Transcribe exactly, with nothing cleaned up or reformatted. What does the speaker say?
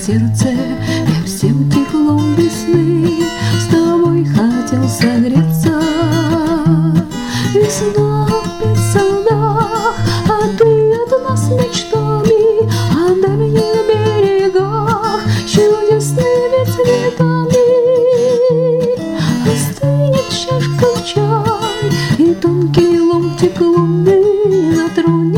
сердце я всем теплом весны с тобой хотел согреться. Весна в песцах, а ты одна с мечтами о дальних берегах, чудесными цветами. Остынет чашка в чай, и тонкий ломтик луны на троне